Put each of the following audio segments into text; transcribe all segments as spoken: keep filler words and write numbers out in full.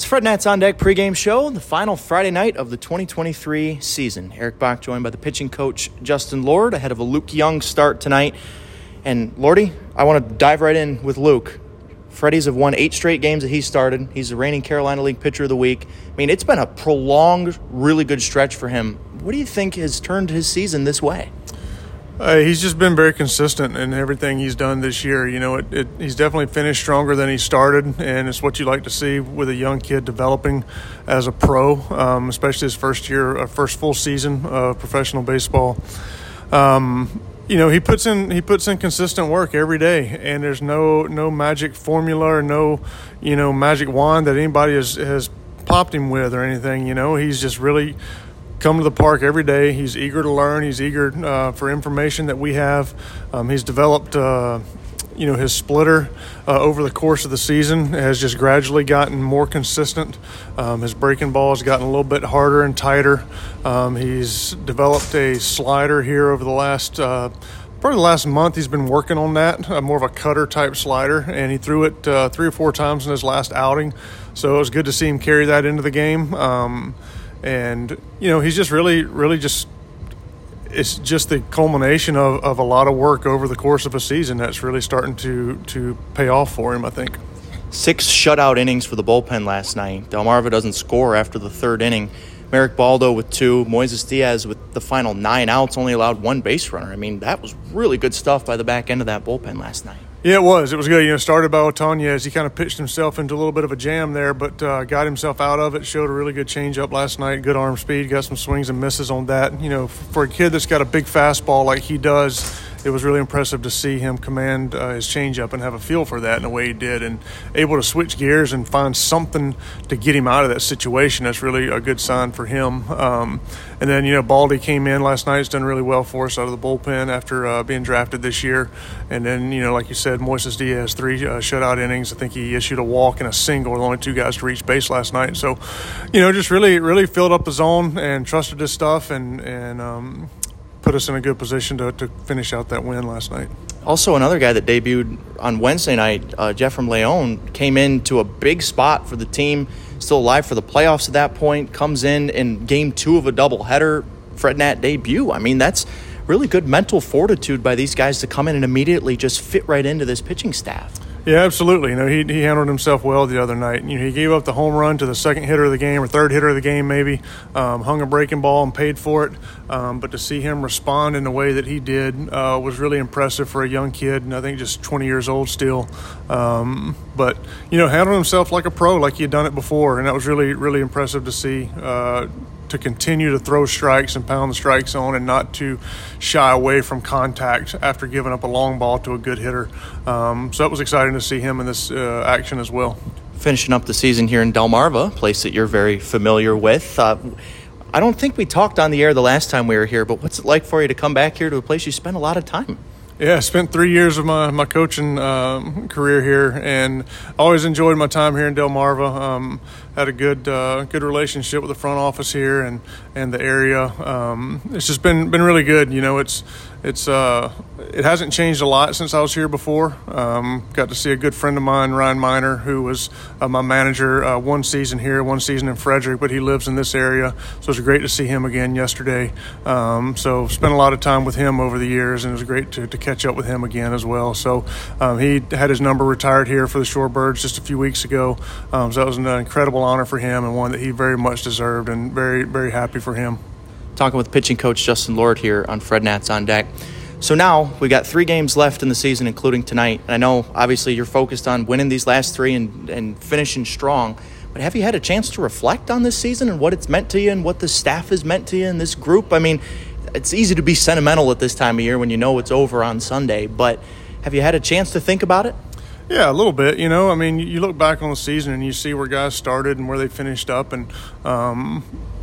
Fred Nats On Deck pregame show, the final Friday night of the twenty twenty-three season. Eric Bach joined by the pitching coach Justin Lord ahead of a Luke Young start tonight. And Lordy, I want to dive right in with Luke. Freddie's have won eight straight games that he started. He's the reigning Carolina League Pitcher of the Week. I mean, it's been a prolonged, really good stretch for him. What do you think has turned his season this way? Uh, he's just been very consistent in everything he's done this year. You know, it, it, he's definitely finished stronger than he started, and it's what you like to see with a young kid developing as a pro, um, especially his first year, uh, first full season of professional baseball. Um, you know, he puts in he puts in consistent work every day, and there's no no magic formula or no you know magic wand that anybody has has popped him with or anything. You know, he's just really come to the park every day. He's eager to learn. He's eager uh, for information that we have. Um, he's developed, uh, you know, his splitter uh, over the course of the season has just gradually gotten more consistent. Um, his breaking ball has gotten a little bit harder and tighter. Um, he's developed a slider here over the last uh, probably the last month. He's been working on that, uh, more of a cutter type slider, and he threw it uh, three or four times in his last outing. So it was good to see him carry that into the game. Um, And, you know, he's just really, really just – it's just the culmination of, of a lot of work over the course of a season that's really starting to, to pay off for him, I think. Six shutout innings for the bullpen last night. Delmarva doesn't score after the third inning. Merrick Baldo with two. Moises Diaz with the final nine outs, only allowed one base runner. I mean, that was really good stuff by the back end of that bullpen last night. Yeah, it was. It was good. You know, started by Otoñez as he kind of pitched himself into a little bit of a jam there, but uh, got himself out of it, showed a really good changeup last night, good arm speed, got some swings and misses on that. You know, for a kid that's got a big fastball like he does, it was really impressive to see him command uh, his changeup and have a feel for that in the way he did, and able to switch gears and find something to get him out of that situation. That's really a good sign for him. Um, and then, you know, Baldy came in last night. He's done really well for us out of the bullpen after uh, being drafted this year. And then, you know, like you said, Moises Diaz, three uh, shutout innings. I think he issued a walk and a single. The only two guys to reach base last night. So, you know, just really, really filled up the zone and trusted his stuff and, and um, put us in a good position to, to finish out that win last night. Also, another guy that debuted on Wednesday night, uh, Jeffrey Leon, came into a big spot for the team, still alive for the playoffs at that point, comes in in game two of a doubleheader, Fred Nat debut. I mean, that's really good mental fortitude by these guys to come in and immediately just fit right into this pitching staff. Yeah, absolutely. You know, he he handled himself well the other night. You know, he gave up the home run to the second hitter of the game or third hitter of the game maybe, um, hung a breaking ball and paid for it. Um, but to see him respond in the way that he did uh, was really impressive for a young kid, and I think just twenty years old still. Um, but, you know, handled himself like a pro, like he had done it before, and that was really, really impressive to see. Uh, to continue to throw strikes and pound the strike zone and not to shy away from contact after giving up a long ball to a good hitter. Um, so it was exciting to see him in this uh, action as well. Finishing up the season here in Delmarva, a place that you're very familiar with. Uh, I don't think we talked on the air the last time we were here, but what's it like for you to come back here to a place you spent a lot of time? Yeah, I spent three years of my, my coaching um, career here, and always enjoyed my time here in Delmarva. Um, had a good uh, good relationship with the front office here and, and the area. Um, it's just been been really good. You know, it's it's uh, it hasn't changed a lot since I was here before. Um, got to see a good friend of mine, Ryan Miner, who was uh, my manager uh, one season here, one season in Frederick, but he lives in this area. So it was great to see him again yesterday. Um, so spent a lot of time with him over the years, and it was great to, to catch up with him again as well. So um, he had his number retired here for the Shorebirds just a few weeks ago. Um, so that was an incredible honor for him and one that he very much deserved, and very, very happy for him. Talking with pitching coach Justin Lord here on Fred Nats On Deck. So now we got three games left in the season, including tonight. And I know, obviously, you're focused on winning these last three and, and finishing strong. But have you had a chance to reflect on this season and what it's meant to you and what the staff has meant to you in this group? I mean, it's easy to be sentimental at this time of year when you know it's over on Sunday. But have you had a chance to think about it? Yeah, a little bit. You know, I mean, you look back on the season and you see where guys started and where they finished up, and um,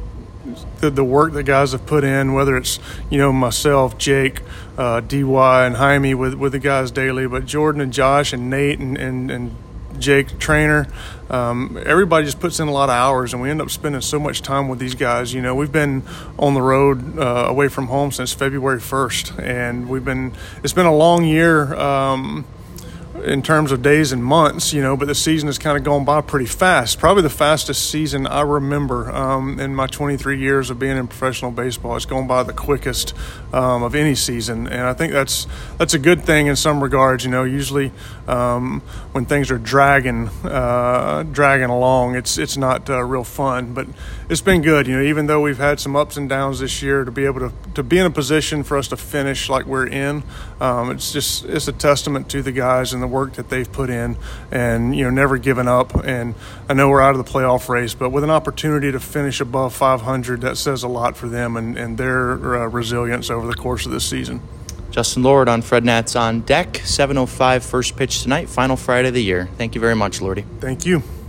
the, the work that guys have put in, whether it's, you know, myself, Jake, uh, D Y, and Jaime with, with the guys daily, but Jordan and Josh and Nate and, and, and Jake, trainer, um, everybody just puts in a lot of hours, and we end up spending so much time with these guys. You know, we've been on the road uh, away from home since February first, and we've been – it's been a long year. Um, in terms of days and months, you know, but the season has kind of gone by pretty fast. Probably the fastest season I remember um, in my twenty-three years of being in professional baseball. It's gone by the quickest um, of any season, and I think that's that's a good thing in some regards. You know, usually um, when things are dragging uh, dragging along, it's it's not uh, real fun, but it's been good. You know, even though we've had some ups and downs this year, to be able to to be in a position for us to finish like we're in, um, it's just it's a testament to the guys and the work that they've put in, and you know, never giving up. And I know we're out of the playoff race, but with an opportunity to finish above five hundred, that says a lot for them and, and their uh, resilience over the course of this season. Justin Lord on Fred Nats on Deck, seven oh five first pitch tonight, final Friday of the year. Thank you very much, Lordy. Thank you.